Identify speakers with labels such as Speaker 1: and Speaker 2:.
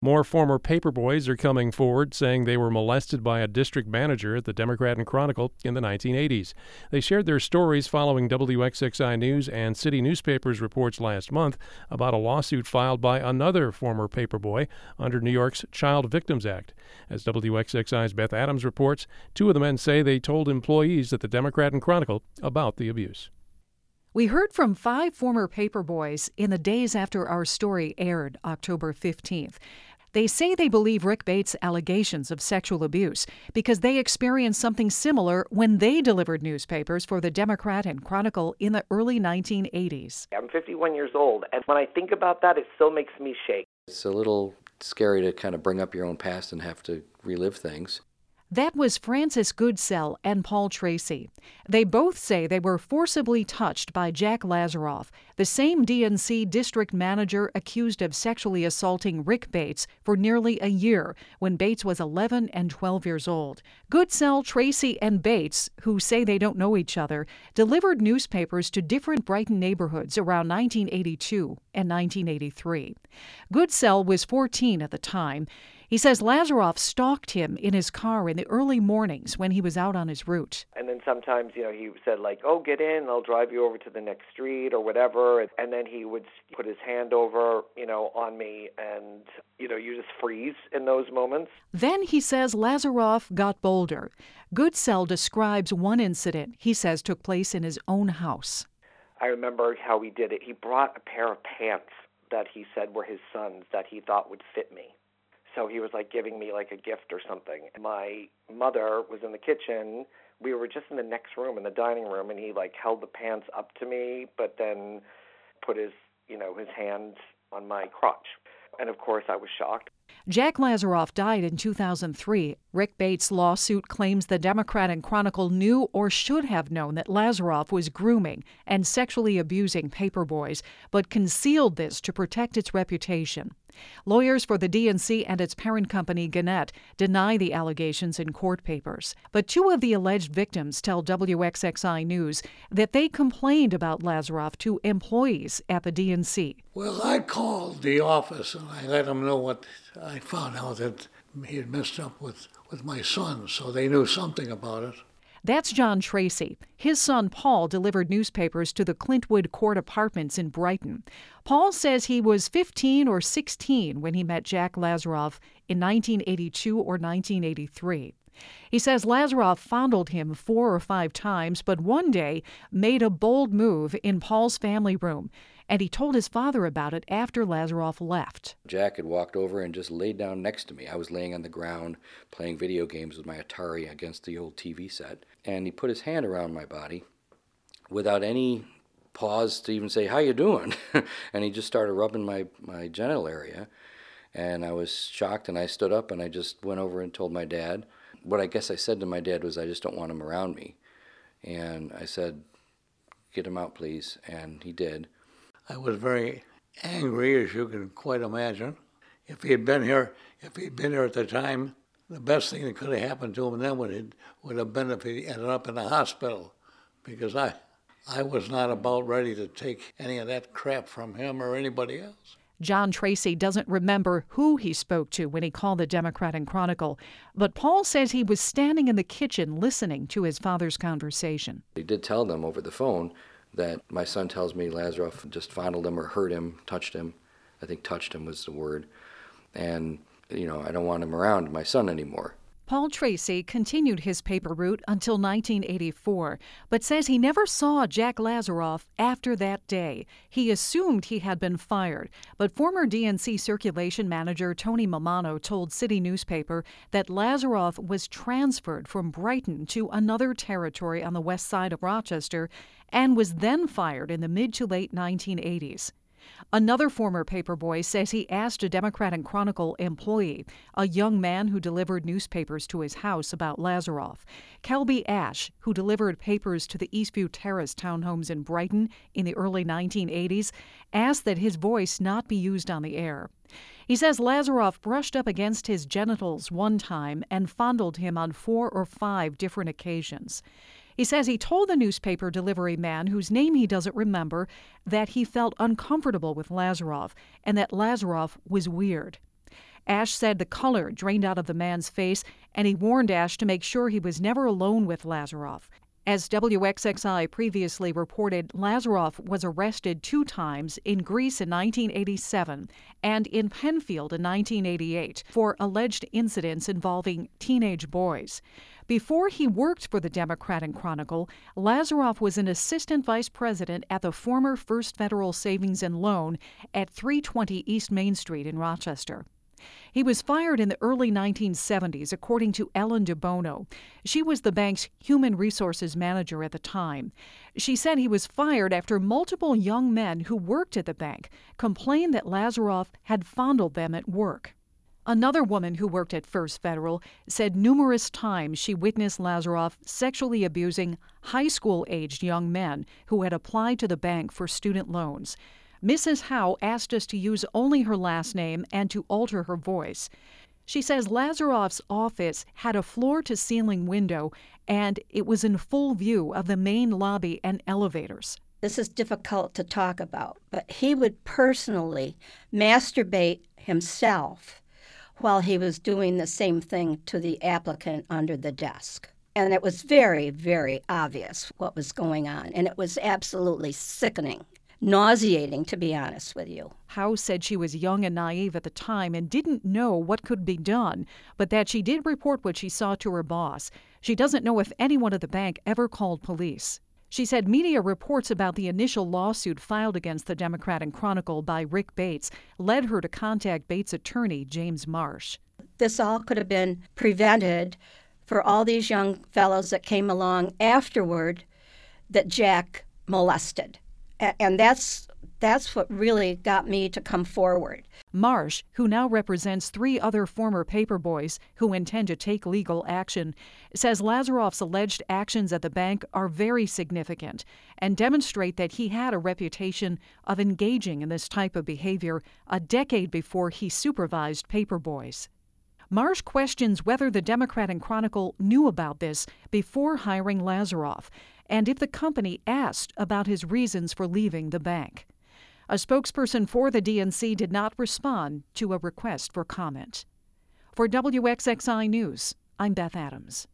Speaker 1: More former paperboys are coming forward saying they were molested by a district manager at the Democrat and Chronicle in the 1980s. They shared their stories following WXXI News and City Newspapers reports last month about a lawsuit filed by another former paperboy under New York's Child Victims Act. As WXXI's Beth Adams reports, two of the men say they told employees at the Democrat and Chronicle about the abuse.
Speaker 2: We heard from 5 former paperboys in the days after our story aired, October 15th. They say they believe Rick Bates' allegations of sexual abuse because they experienced something similar when they delivered newspapers for the Democrat and Chronicle in the early 1980s.
Speaker 3: I'm 51 years old, and when I think about that, it still makes me shake.
Speaker 4: It's a little scary to kind of bring up your own past and have to relive things.
Speaker 2: That was Francis Goodsell and Paul Tracy. They both say they were forcibly touched by Jack Lazaroff, the same DNC district manager accused of sexually assaulting Rick Bates for nearly a year when Bates was 11 and 12 years old. Goodsell, Tracy, and Bates, who say they don't know each other, delivered newspapers to different Brighton neighborhoods around 1982 and 1983. Goodsell was 14 at the time. He says Lazaroff stalked him in his car in the early mornings when he was out on his route.
Speaker 3: And then sometimes, he said oh, get in, I'll drive you over to the next street or whatever. And then he would put his hand over, on me and, you just freeze in those moments.
Speaker 2: Then he says Lazaroff got bolder. Goodsell describes one incident he says took place in his own house.
Speaker 3: I remember how he did it. He brought a pair of pants that he said were his son's that he thought would fit me. So he was giving me a gift or something. My mother was in the kitchen. We were just in the next room, in the dining room, and he held the pants up to me, but then put his hand on my crotch. And of course I was shocked.
Speaker 2: Jack Lazaroff died in 2003. Rick Bates' lawsuit claims the Democrat and Chronicle knew or should have known that Lazaroff was grooming and sexually abusing paperboys, but concealed this to protect its reputation. Lawyers for the DNC and its parent company, Gannett, deny the allegations in court papers. But 2 of the alleged victims tell WXXI News that they complained about Lazaroff to employees at the DNC.
Speaker 5: Well, I called the office and I let them know what I found out, that he had messed up with my son, so they knew something about it.
Speaker 2: That's John Tracy. His son Paul delivered newspapers to the Clintwood Court Apartments in Brighton. Paul says he was 15 or 16 when he met Jack Lazaroff in 1982 or 1983. He says Lazaroff fondled him 4 or 5 times, but one day made a bold move in Paul's family room, and he told his father about it after Lazaroff left.
Speaker 4: Jack had walked over and just laid down next to me. I was laying on the ground playing video games with my Atari against the old TV set, and he put his hand around my body without any pause to even say, "How you doing?" And he just started rubbing my genital area, and I was shocked, and I stood up and I just went over and told my dad. What I guess I said to my dad was, "I just don't want him around me." And I said, "Get him out, please," and he did.
Speaker 5: I was very angry, as you can quite imagine. If he had been here at the time, the best thing that could have happened to him then would have been if he ended up in the hospital, because I was not about ready to take any of that crap from him or anybody else.
Speaker 2: John Tracy doesn't remember who he spoke to when he called the Democrat and Chronicle, but Paul says he was standing in the kitchen listening to his father's conversation.
Speaker 4: He did tell them over the phone that my son tells me Lazaroff just fondled him or hurt him, touched him. I think touched him was the word. And, I don't want him around my son anymore.
Speaker 2: Paul Tracy continued his paper route until 1984, but says he never saw Jack Lazaroff after that day. He assumed he had been fired, but former DNC circulation manager Tony Mamano told City Newspaper that Lazaroff was transferred from Brighton to another territory on the west side of Rochester and was then fired in the mid to late 1980s. Another former paperboy says he asked a Democrat and Chronicle employee, a young man who delivered newspapers to his house, about Lazaroff. Kelby Ash, who delivered papers to the Eastview Terrace townhomes in Brighton in the early 1980s, asked that his voice not be used on the air. He says Lazaroff brushed up against his genitals one time and fondled him on 4 or 5 different occasions. He says he told the newspaper delivery man, whose name he doesn't remember, that he felt uncomfortable with Lazaroff and that Lazaroff was weird. Ash said the color drained out of the man's face, and he warned Ash to make sure he was never alone with Lazaroff. As WXXI previously reported, Lazaroff was arrested 2 times in Greece in 1987 and in Penfield in 1988 for alleged incidents involving teenage boys. Before he worked for the Democrat and Chronicle, Lazaroff was an assistant vice president at the former First Federal Savings and Loan at 320 East Main Street in Rochester. He was fired in the early 1970s, according to Ellen DeBono. She was the bank's human resources manager at the time. She said he was fired after multiple young men who worked at the bank complained that Lazaroff had fondled them at work. Another woman who worked at First Federal said numerous times she witnessed Lazaroff sexually abusing high school-aged young men who had applied to the bank for student loans. Mrs. Howe asked us to use only her last name and to alter her voice. She says Lazaroff's office had a floor-to-ceiling window, and it was in full view of the main lobby and elevators.
Speaker 6: This is difficult to talk about, but he would personally masturbate himself while he was doing the same thing to the applicant under the desk. And it was very, very obvious what was going on, and it was absolutely sickening. Nauseating, to be honest with you.
Speaker 2: Howe said she was young and naive at the time and didn't know what could be done, but that she did report what she saw to her boss. She doesn't know if anyone at the bank ever called police. She said media reports about the initial lawsuit filed against the Democrat and Chronicle by Rick Bates led her to contact Bates' attorney, James Marsh.
Speaker 6: This all could have been prevented for all these young fellows that came along afterward that Jack molested. And that's what really got me to come forward.
Speaker 2: Marsh, who now represents 3 other former paperboys who intend to take legal action, says Lazaroff's alleged actions at the bank are very significant and demonstrate that he had a reputation of engaging in this type of behavior a decade before he supervised paperboys. Marsh questions whether the Democrat and Chronicle knew about this before hiring Lazaroff, and if the company asked about his reasons for leaving the bank. A spokesperson for the DNC did not respond to a request for comment. For WXXI News, I'm Beth Adams.